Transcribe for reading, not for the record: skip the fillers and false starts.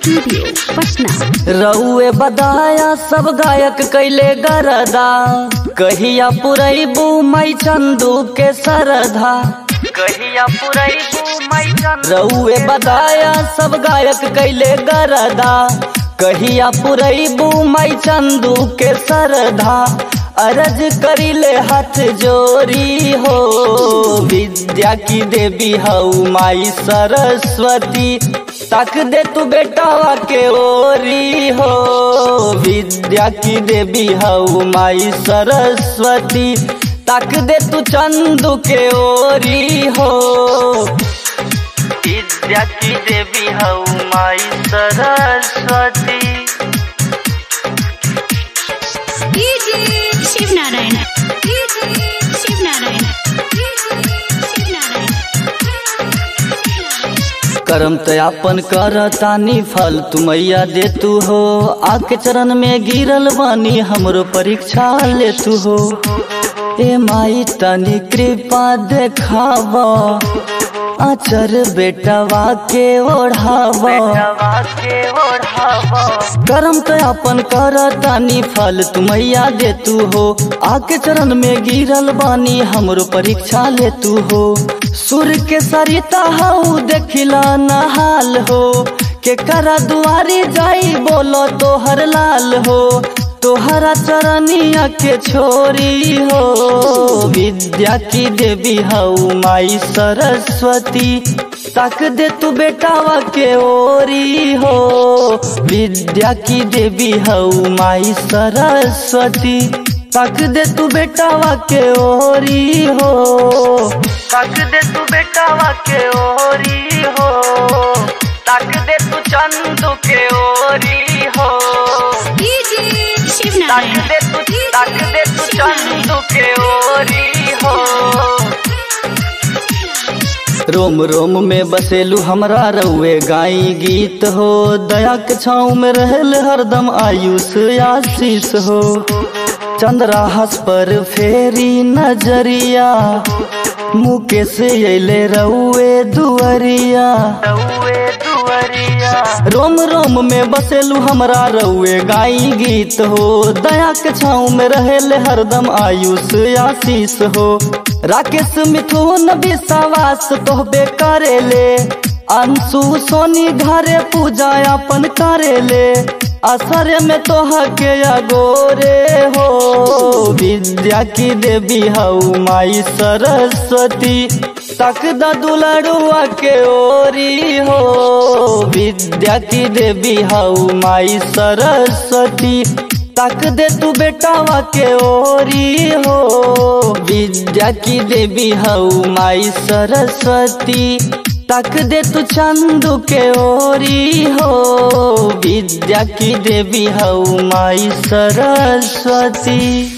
Studio Patna. रउए बदाया सब गायक कैले गरदा, कहिया पुरैबू मई चंदू के सरधा, कहिया पुरैबू मई चंदू। रउए बदाया सब गायक कैले गरदा, कहिया पुरैबू मई चंदू के सरधा। अरज करिले हाथ जोरी हो, विद्या की देवी हऊ माई सरस्वती, तक दे तू बेटावा के ओरी हो। विद्या की देवी हऊ माई सरस्वती, तक दे तू चंदू के ओरी हो। विद्या की देवी हऊ माई सरस्वती। शिव नारायण, शिव नारायण, शिव नारायण। करम तयापन करतानी फल तुमैया दे तू हो, आके चरण में गिरल बानी हमरो परीक्षा ले तू हो। ए माई तनी कृपा देखावा, आचर बेटवा के ओढ़ावा। करम तयापन करतानी फल तुमैया दे तू हो, आके चरण में गिरल बानी हमरो परीक्षा ले तू हो। सुर के सरिता हऊ देखिला नहाल हो, के करा दुआरी जाई बोलो तोहर लाल हो। तोहरा चरनिया के छोरी हो, विद्या की देवी हऊ माई सरस्वती, तक दे तू बेटावा के ओरी हो। विद्या की देवी हऊ माई सरस्वती, तक दे तू बेटावा के ओरी हो। तक दे तू बेटावा के ओरी हो, तक दे तू चंदू के ओरी हो। शिव नारायण, तक दे तू चंदू के ओरी हो। रोम रोम में बसेलू हमरा रउए गाई गीत हो, दया के छाँव में रहल हरदम आयुष आशीष हो। चंद्राहस पर फेरी नजरिया, मुकेश अइले रउए दुअरिया। रोम रोम में बसेलू हमरा रउए गाई गीत हो, दया के छाँव में रहेले हरदम आयुष आशीष हो। राकेश मिथुन विश्वास तोहबे करेले, अंशु सोनी घरे पूजा अपन करेले। असर में तोह के अगोरे हो, विद्या की देवी हऊ माई सरस्वती, तक द दुलड़ुआ के ओरी हो। विद्या की देवी हऊ माई सरस्वती, तक दे तू बेटावा के ओरी हो। विद्या की देवी हऊ माई सरस्वती, तक दे तू चंदू के ओरी हो। विद्या की देवी हऊ माई सरस्वती।